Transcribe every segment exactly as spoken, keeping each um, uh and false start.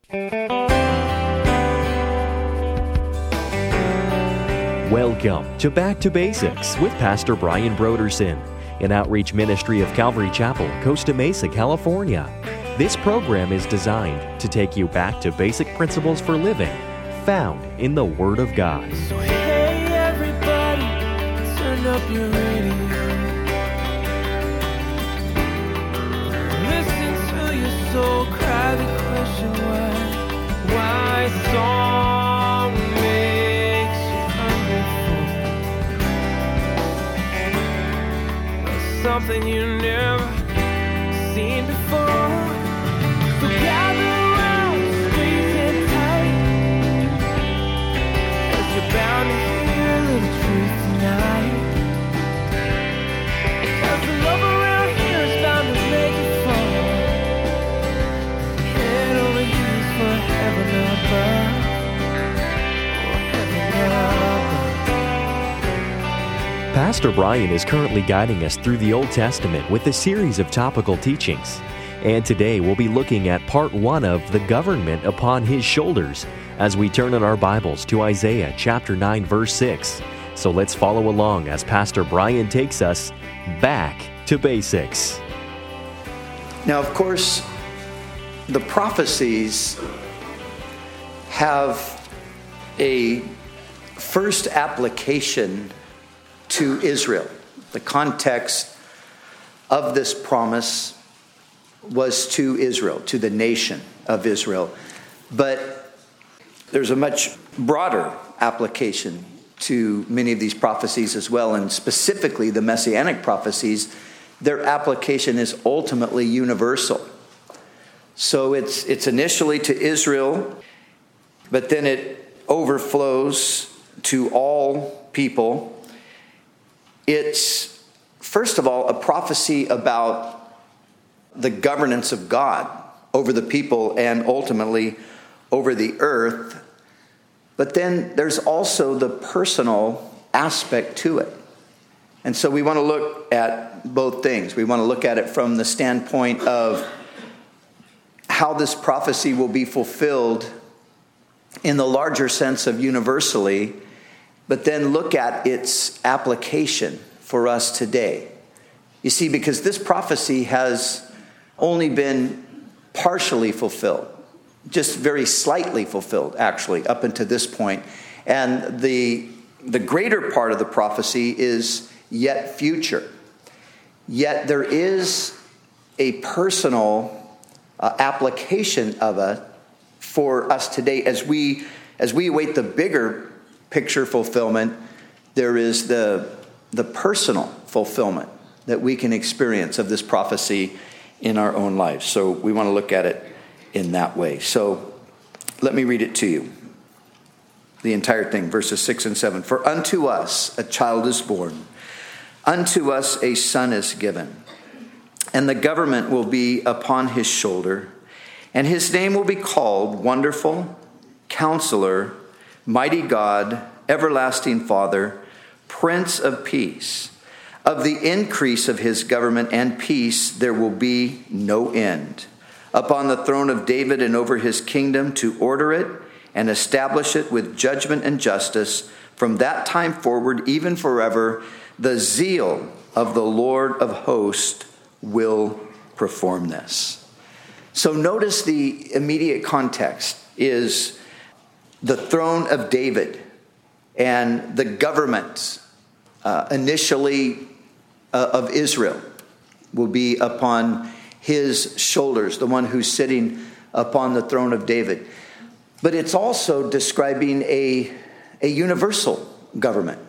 Welcome to Back to Basics with Pastor Brian Broderson, an outreach ministry of Calvary Chapel, Costa Mesa, California. This program is designed to take you back to basic principles for living found in the Word of God. So hey everybody, turn up your radio. Listen to your soul cry the question why, why song makes you hungry for something you never seen before. So gather around, squeeze in tight, 'cause you're bound to hear a little truth tonight. 'Cause the love around here is bound to make you fall. Head over heels for heaven above. Pastor Brian is currently guiding us through the Old Testament with a series of topical teachings. And today we'll be looking at part one of The Government Upon His Shoulders as we turn in our Bibles to Isaiah chapter nine, verse six. So let's follow along as Pastor Brian takes us back to basics. Now, of course, the prophecies have a first application to Israel. The context of this promise was to Israel, to the nation of Israel. But there's a much broader application to many of these prophecies as well, and specifically the Messianic prophecies. Their application is ultimately universal. So it's it's initially to Israel, but then it overflows to all people. It's, first of all, a prophecy about the governance of God over the people and ultimately over the earth. But then there's also the personal aspect to it. And so we want to look at both things. We want to look at it from the standpoint of how this prophecy will be fulfilled in the larger sense of universally, but then look at its application for us today. You see, because this prophecy has only been partially fulfilled, just very slightly fulfilled, actually, up until this point. And the, the greater part of the prophecy is yet future. Yet there is a personal uh, application of it for us today. As we, as we await the bigger picture fulfillment, there is the, the personal fulfillment that we can experience of this prophecy in our own lives. So we want to look at it in that way. So let me read it to you. The entire thing, verses six and seven. For unto us a child is born, unto us a son is given, and the government will be upon his shoulder, and his name will be called Wonderful, Counselor, Mighty God, Everlasting Father, Prince of Peace. Of the increase of his government and peace there will be no end. Upon the throne of David and over his kingdom, to order it and establish it with judgment and justice from that time forward, even forever. The zeal of the Lord of hosts will perform this. So notice the immediate context is the throne of David and the government uh, initially uh, of Israel will be upon his shoulders, the one who's sitting upon the throne of David. But it's also describing a, a universal government.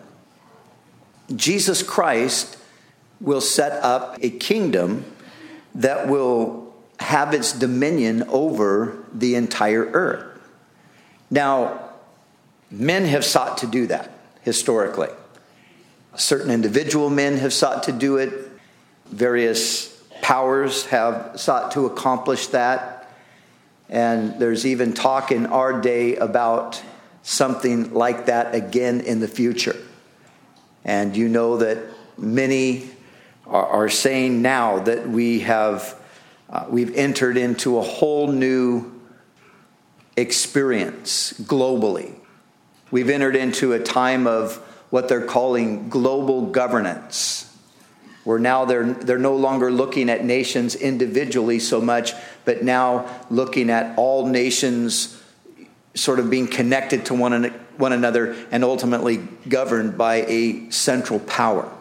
Jesus Christ will set up a kingdom that will have its dominion over the entire earth. Now, men have sought to do that historically. Certain individual men have sought to do it. Various powers have sought to accomplish that. And there's even talk in our day about something like that again in the future. And you know that many are, are saying now that we have uh, we've entered into a whole new experience globally. We've entered into a time of what they're calling global governance, where now they're they're no longer looking at nations individually so much, but now looking at all nations sort of being connected to one, one another and ultimately governed by a central power.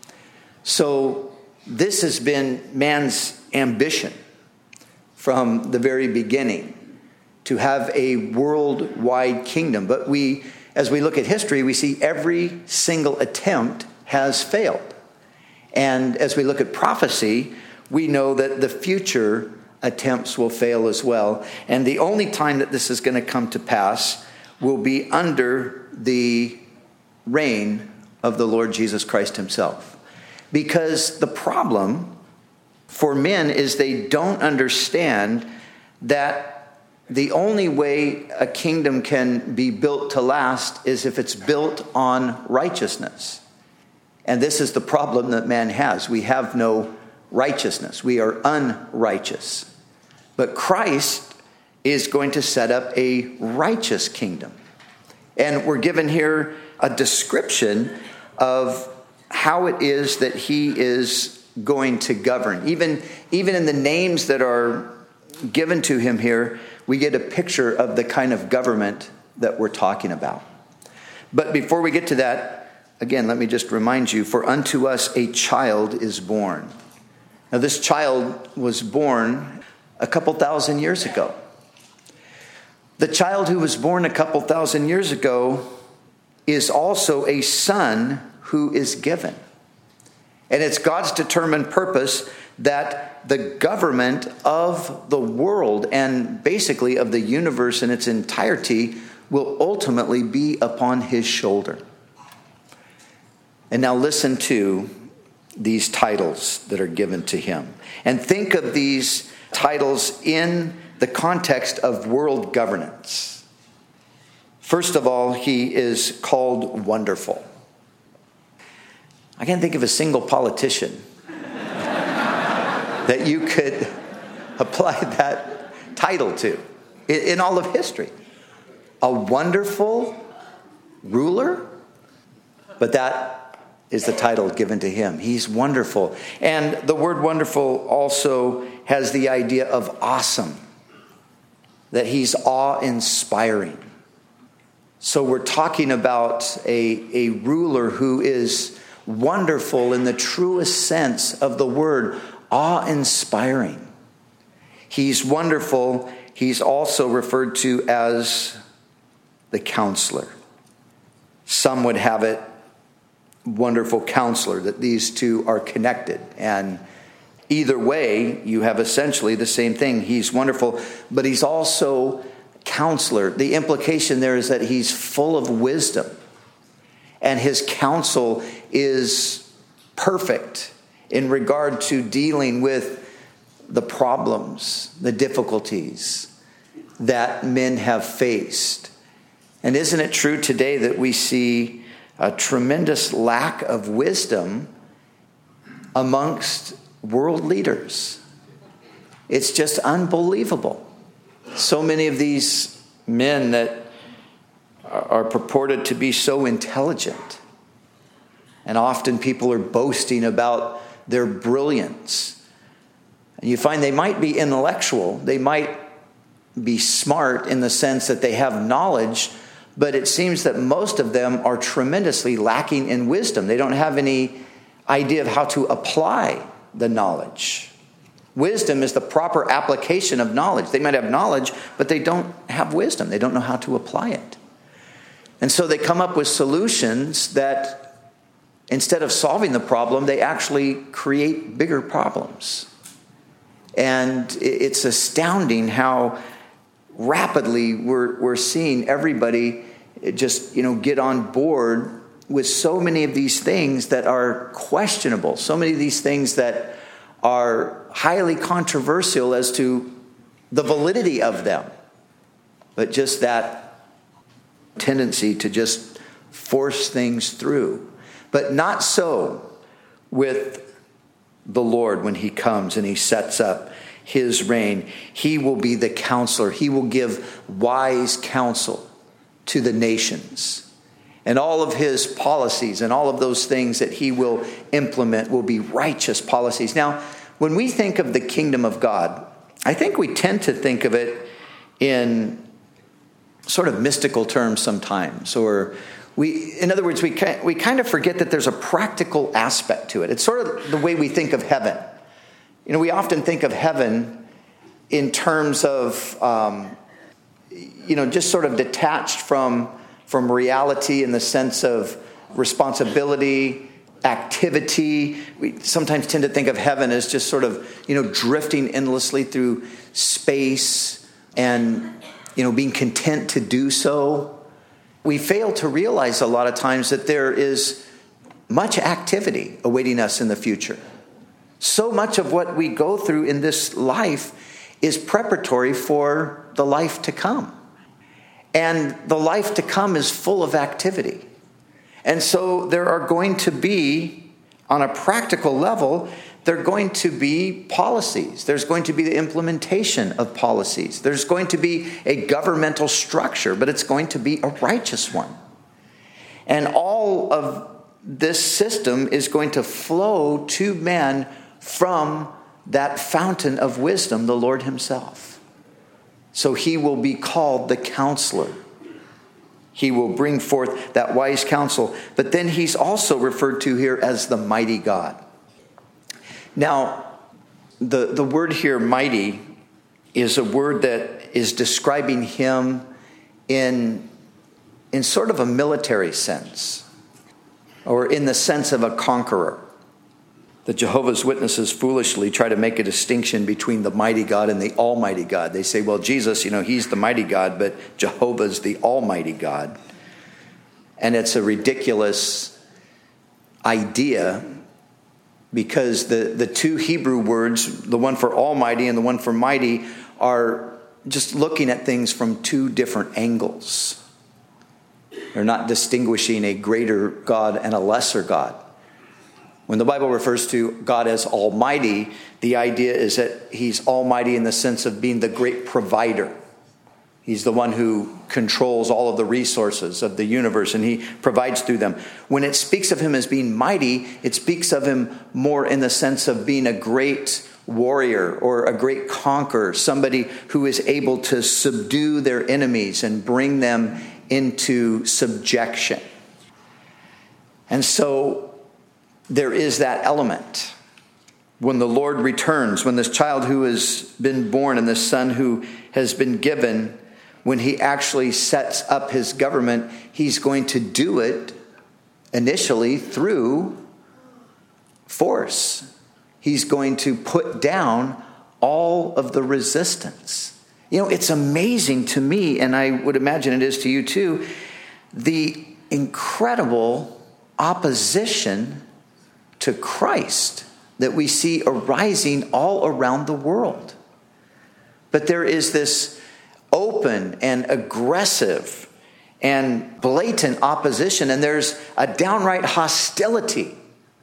So this has been man's ambition from the very beginning, to have a worldwide kingdom. But we, as we look at history, we see every single attempt has failed. And as we look at prophecy, we know that the future attempts will fail as well. And the only time that this is going to come to pass will be under the reign of the Lord Jesus Christ himself. Because the problem for men is they don't understand that the only way a kingdom can be built to last is if it's built on righteousness. And this is the problem that man has. We have no righteousness. We are unrighteous. But Christ is going to set up a righteous kingdom. And we're given here a description of how it is that he is going to govern. Even, even in the names that are given to him here, we get a picture of the kind of government that we're talking about. But before we get to that, again, let me just remind you, for unto us a child is born. Now, this child was born a couple thousand years ago. The child who was born a couple thousand years ago is also a son who is given. And it's God's determined purpose that the government of the world and basically of the universe in its entirety will ultimately be upon his shoulder. And now listen to these titles that are given to him. And think of these titles in the context of world governance. First of all, he is called Wonderful. I can't think of a single politician that you could apply that title to in all of history. A wonderful ruler, but that is the title given to him. He's wonderful. And the word wonderful also has the idea of awesome, that he's awe-inspiring. So we're talking about a, a ruler who is wonderful in the truest sense of the word, awe-inspiring. He's wonderful. He's also referred to as the counselor. Some would have it wonderful counselor, that these two are connected. And either way, you have essentially the same thing. He's wonderful, but he's also counselor. The implication there is that he's full of wisdom. And his counsel is perfect in regard to dealing with the problems, the difficulties that men have faced. And isn't it true today that we see a tremendous lack of wisdom amongst world leaders? It's just unbelievable. So many of these men that are purported to be so intelligent, and often people are boasting about their brilliance. And you find they might be intellectual, they might be smart in the sense that they have knowledge, but it seems that most of them are tremendously lacking in wisdom. They don't have any idea of how to apply the knowledge. Wisdom is the proper application of knowledge. They might have knowledge, but they don't have wisdom. They don't know how to apply it. And so they come up with solutions that, instead of solving the problem, they actually create bigger problems. And it's astounding how rapidly we're we're seeing everybody just, you know, get on board with so many of these things that are questionable, so many of these things that are highly controversial as to the validity of them. But just that tendency to just force things through. But not so with the Lord when he comes and he sets up his reign. He will be the counselor. He will give wise counsel to the nations. And all of his policies and all of those things that he will implement will be righteous policies. Now, when we think of the kingdom of God, I think we tend to think of it in sort of mystical terms sometimes. Or we, in other words, we we kind of forget that there's a practical aspect to it. It's sort of the way we think of heaven. You know, we often think of heaven in terms of, um, you know, just sort of detached from from reality in the sense of responsibility, activity. We sometimes tend to think of heaven as just sort of, you know, drifting endlessly through space and, you know, being content to do so. We fail to realize a lot of times that there is much activity awaiting us in the future. So much of what we go through in this life is preparatory for the life to come. And the life to come is full of activity. And so there are going to be, on a practical level, there are going to be policies. There's going to be the implementation of policies. There's going to be a governmental structure, but it's going to be a righteous one. And all of this system is going to flow to man from that fountain of wisdom, the Lord himself. So he will be called the counselor. He will bring forth that wise counsel. But then he's also referred to here as the mighty God. Now, the, the word here, mighty, is a word that is describing him in, in sort of a military sense, or in the sense of a conqueror. The Jehovah's Witnesses foolishly try to make a distinction between the mighty God and the almighty God. They say, well, Jesus, you know, he's the mighty God, but Jehovah's the almighty God. And it's a ridiculous idea because the, the two Hebrew words, the one for almighty and the one for mighty, are just looking at things from two different angles. They're not distinguishing a greater God and a lesser God. When the Bible refers to God as almighty, the idea is that he's almighty in the sense of being the great provider. He's the one who controls all of the resources of the universe, and he provides through them. When it speaks of him as being mighty, it speaks of him more in the sense of being a great warrior or a great conqueror, somebody who is able to subdue their enemies and bring them into subjection. And so there is that element. When the Lord returns, when this child who has been born and this son who has been given, when he actually sets up his government, he's going to do it initially through force. He's going to put down all of the resistance. You know, it's amazing to me, and I would imagine it is to you too, the incredible opposition to Christ that we see arising all around the world. But there is this open and aggressive and blatant opposition, and there's a downright hostility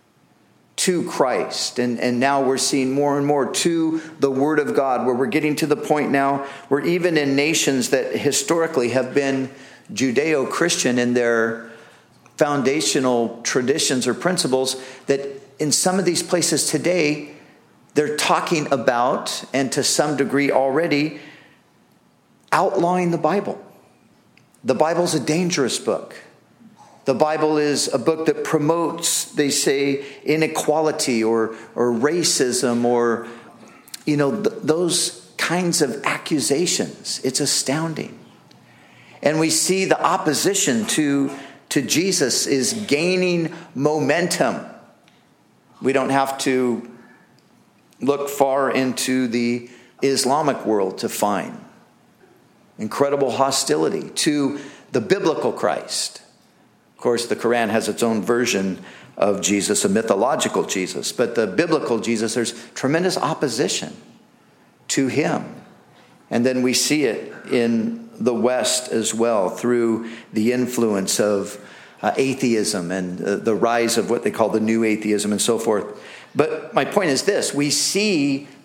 to Christ. And, and now we're seeing more and more to the Word of God, where we're getting to the point now where even in nations that historically have been Judeo-Christian in their foundational traditions or principles, that in some of these places today, they're talking about, and to some degree already, outlawing the Bible. The Bible's a dangerous book. The Bible is a book that promotes, they say, inequality or, or racism or, you know, th- those kinds of accusations. It's astounding. And we see the opposition to to Jesus is gaining momentum. We don't have to look far into the Islamic world to find incredible hostility to the biblical Christ. Of course, the Quran has its own version of Jesus, a mythological Jesus, but the biblical Jesus, there's tremendous opposition to him. And then we see it in the West as well through the influence of uh, atheism and uh, the rise of what they call the new atheism and so forth. But my point is this: we see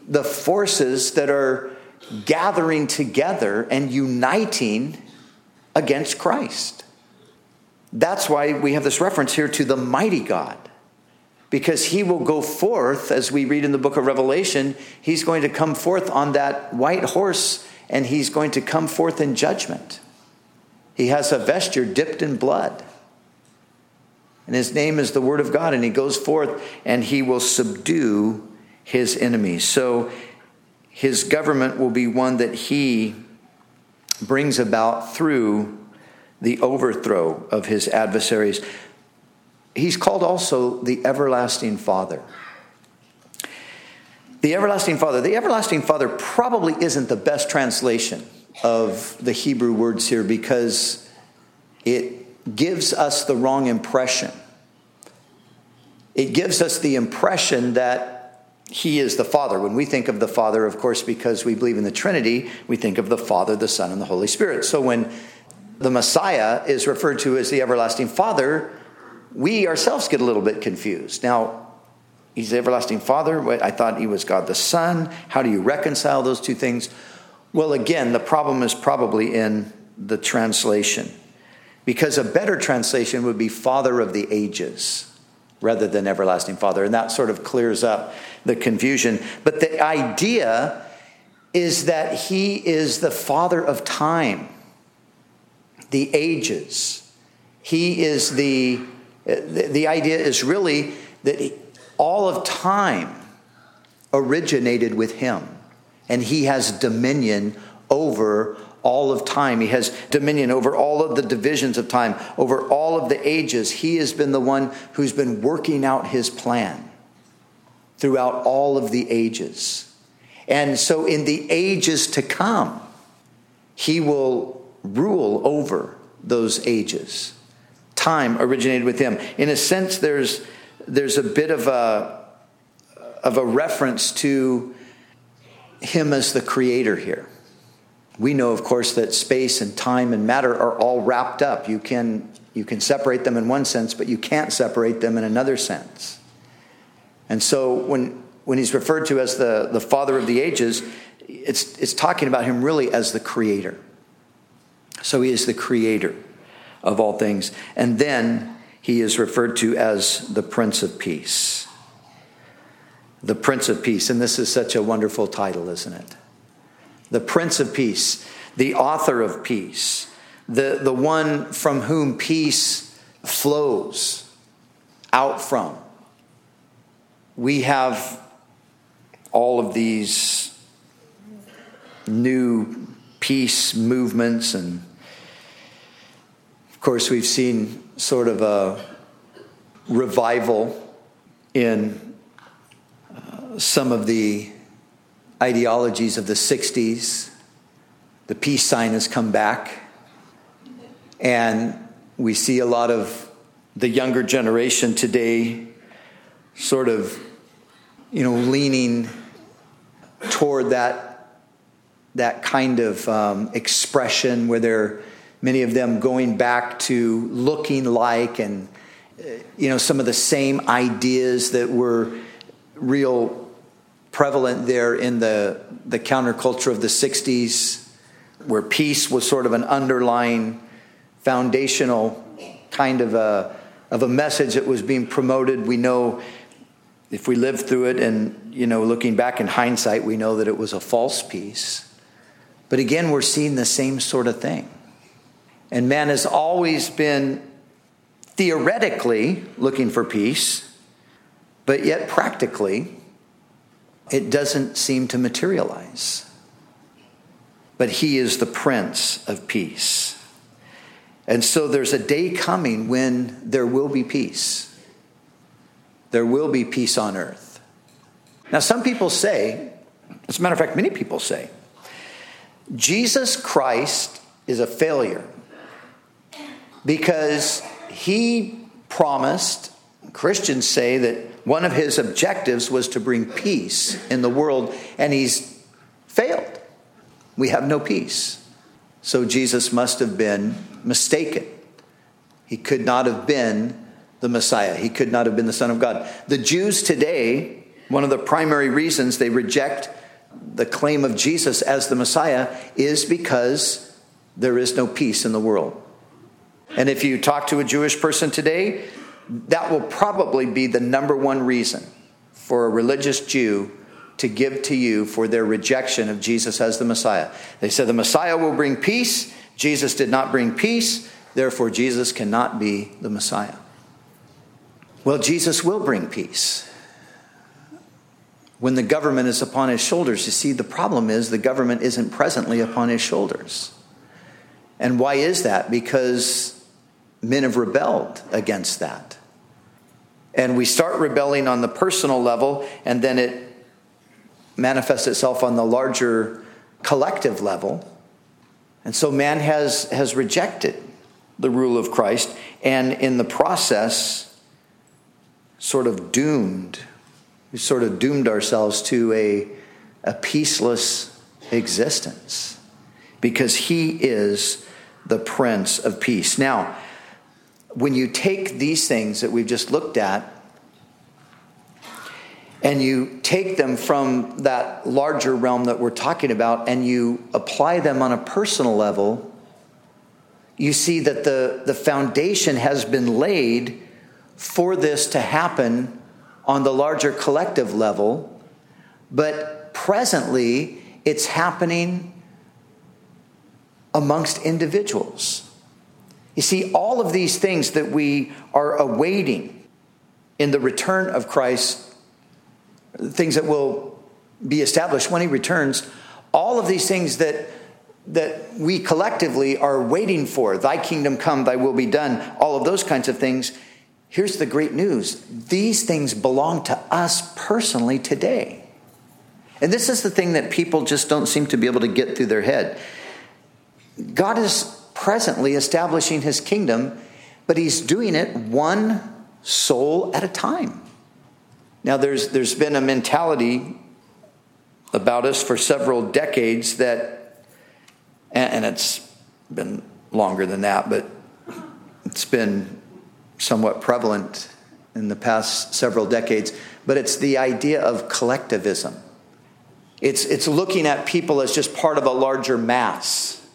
the forces that are gathering together and uniting against Christ. That's why we have this reference here to the mighty God, because he will go forth, as we read in the book of Revelation, he's going to come forth on that white horse, and he's going to come forth in judgment. He has a vesture dipped in blood, and his name is the Word of God, and he goes forth and he will subdue his enemies. So his government will be one that he brings about through the overthrow of his adversaries. He's called also the Everlasting Father. The Everlasting Father. The Everlasting Father probably isn't the best translation of the Hebrew words here, because it gives us the wrong impression. It gives us the impression that he is the Father. When we think of the Father, of course, because we believe in the Trinity, we think of the Father, the Son, and the Holy Spirit. So when the Messiah is referred to as the Everlasting Father, we ourselves get a little bit confused. Now, he's the Everlasting Father. I thought he was God the Son. How do you reconcile those two things? Well, again, the problem is probably in the translation, because a better translation would be Father of the Ages rather than Everlasting Father. And that sort of clears up the confusion. But the idea is that he is the Father of time, the ages. He is the, the, the idea is really that he, all of time originated with him. And he has dominion over all of time. He has dominion over all of the divisions of time, over all of the ages. He has been the one who's been working out his plan throughout all of the ages. And so in the ages to come, he will rule over those ages. Time originated with him. In a sense, there's there's a bit of a of a reference to him as the creator here. We know, of course, that space and time and matter are all wrapped up. You can you can separate them in one sense, but you can't separate them in another sense. And so when when he's referred to as the, the Father of the ages, it's it's talking about him really as the creator. So he is the creator of all things. And then he is referred to as the Prince of Peace. The Prince of Peace. And this is such a wonderful title, isn't it? The Prince of Peace, the author of peace, the, the one from whom peace flows out from. We have all of these new peace movements, and of course we've seen sort of a revival in uh, some of the ideologies of the sixties. The peace sign has come back, and we see a lot of the younger generation today sort of, you know, leaning toward that that kind of um, expression where they're, many of them going back to looking like and, uh, you know, some of the same ideas that were real prevalent there in the, the counterculture of the sixties, where peace was sort of an underlying foundational kind of a, of a message that was being promoted. We know, if we lived through it and, you know, looking back in hindsight, we know that it was a false peace. But again, we're seeing the same sort of thing. And man has always been theoretically looking for peace, but yet practically it doesn't seem to materialize. But he is the Prince of Peace. And so there's a day coming when there will be peace. There will be peace on earth. Now, some people say, as a matter of fact, many people say, Jesus Christ is a failure because he promised, Christians say, that one of his objectives was to bring peace in the world, and he's failed. We have no peace. So Jesus must have been mistaken. He could not have been the Messiah. He could not have been the Son of God. The Jews today One of the primary reasons they reject the claim of Jesus as the Messiah is because there is no peace in the world. And if you talk to a Jewish person today, that will probably be the number one reason for a religious Jew to give to you for their rejection of Jesus as the Messiah. They said the Messiah will bring peace. Jesus did not bring peace. Therefore, Jesus cannot be the Messiah. Well, Jesus will bring peace when the government is upon his shoulders. You see, the problem is the government isn't presently upon his shoulders. And why is that? Because men have rebelled against that. And we start rebelling on the personal level, and then it manifests itself on the larger collective level. And so man has, has rejected the rule of Christ, and in the process, sort of doomed. We sort of doomed ourselves to a, a peaceless existence because he is the Prince of Peace. Now, when you take these things that we've just looked at and you take them from that larger realm that we're talking about and you apply them on a personal level, you see that the, the foundation has been laid for this to happen on the larger collective level, but presently it's happening amongst individuals. You see, all of these things that we are awaiting in the return of Christ, things that will be established when he returns, all of these things that that we collectively are waiting for, thy kingdom come, thy will be done, all of those kinds of things. Here's the great news. These things belong to us personally today. And this is the thing that people just don't seem to be able to get through their head. God is presently establishing his kingdom, but he's doing it one soul at a time. Now, there's there's been a mentality about us for several decades that, and it's been longer than that, but it's been somewhat prevalent in the past several decades, but it's the idea of collectivism. It's it's looking at people as just part of a larger mass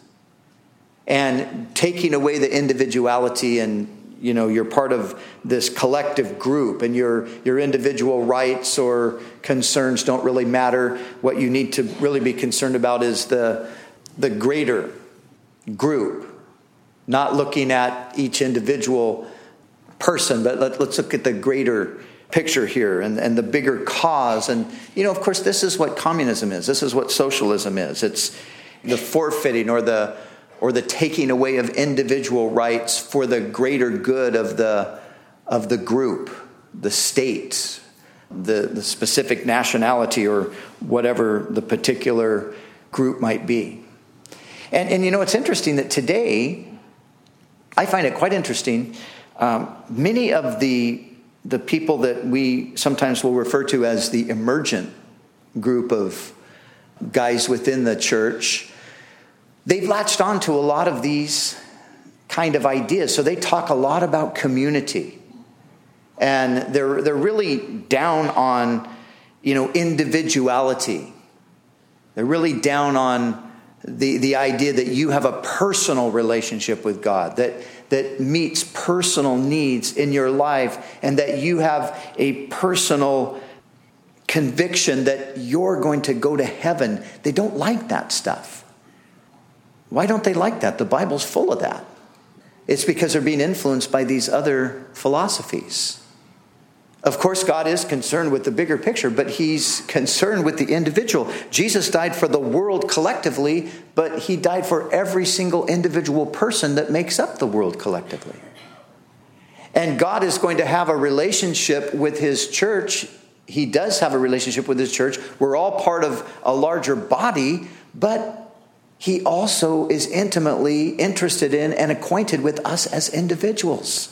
and taking away the individuality, and you know, you're part of this collective group and your your individual rights or concerns don't really matter. What you need to really be concerned about is the the greater group, not looking at each individual person, but let, let's look at the greater picture here and, and the bigger cause. And, you know, of course, this is what communism is. This is what socialism is. It's the forfeiting or the or the taking away of individual rights for the greater good of the of the group, the state, the, the specific nationality, or whatever the particular group might be. And, and you know, it's interesting that today, I find it quite interesting, um, many of the the people that we sometimes will refer to as the emergent group of guys within the church, they've latched on to a lot of these kind of ideas. So they talk a lot about community. And they're they're really down on, you know, individuality. They're really down on the, the idea that you have a personal relationship with God, that that meets personal needs in your life, and that you have a personal conviction that you're going to go to heaven. They don't like that stuff. Why don't they like that? The Bible's full of that. It's because they're being influenced by these other philosophies. Of course, God is concerned with the bigger picture, but he's concerned with the individual. Jesus died for the world collectively, but he died for every single individual person that makes up the world collectively. And God is going to have a relationship with his church. He does have a relationship with his church. We're all part of a larger body, but he also is intimately interested in and acquainted with us as individuals.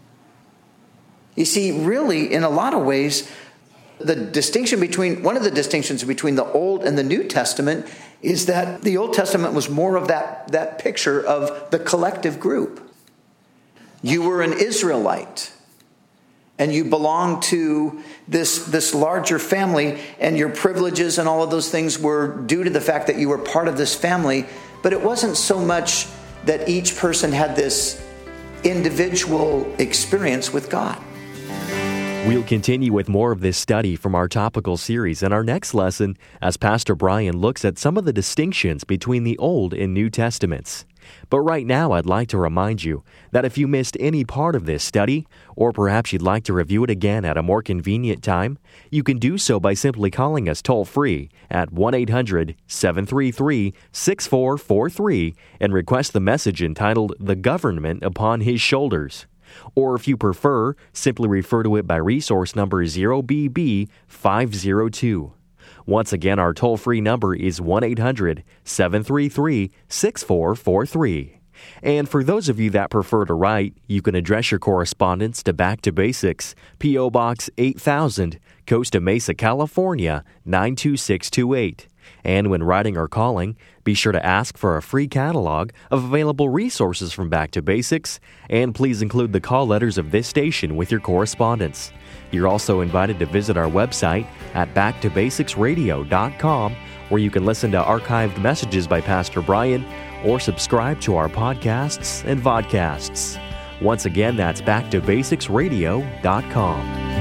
You see, really, in a lot of ways, the distinction between, one of the distinctions between the Old and the New Testament is that the Old Testament was more of that, that picture of the collective group. You were an Israelite. and you belong to this, this larger family, and your privileges and all of those things were due to the fact that you were part of this family. But it wasn't so much that each person had this individual experience with God. We'll continue with more of this study from our topical series in our next lesson as Pastor Brian looks at some of the distinctions between the Old and New Testaments. But right now, I'd like to remind you that if you missed any part of this study, or perhaps you'd like to review it again at a more convenient time, you can do so by simply calling us toll-free at one eight hundred seven three three six four four three and request the message entitled The Government Upon His Shoulders. Or if you prefer, simply refer to it by resource number zero B B five zero two. Once again, our toll-free number is one eight hundred seven three three six four four three. And for those of you that prefer to write, you can address your correspondence to Back to Basics, P O. Box eight thousand, Costa Mesa, California, nine two six two eight. And when writing or calling, be sure to ask for a free catalog of available resources from Back to Basics, and please include the call letters of this station with your correspondence. You're also invited to visit our website at back to basics radio dot com, where you can listen to archived messages by Pastor Brian or subscribe to our podcasts and vodcasts. Once again, that's back to basics radio dot com.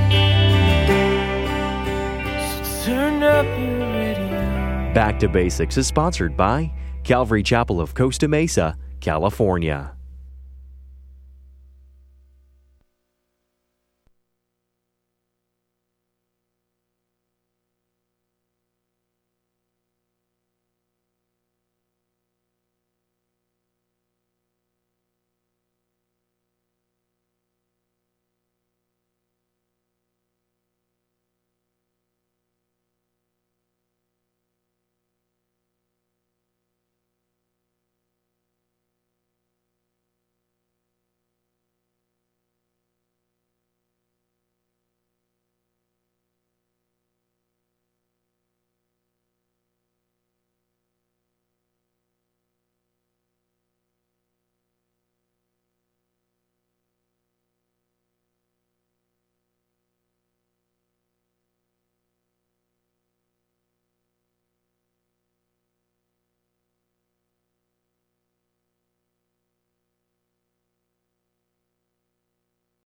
So turn up your radio. Back to Basics is sponsored by Calvary Chapel of Costa Mesa, California.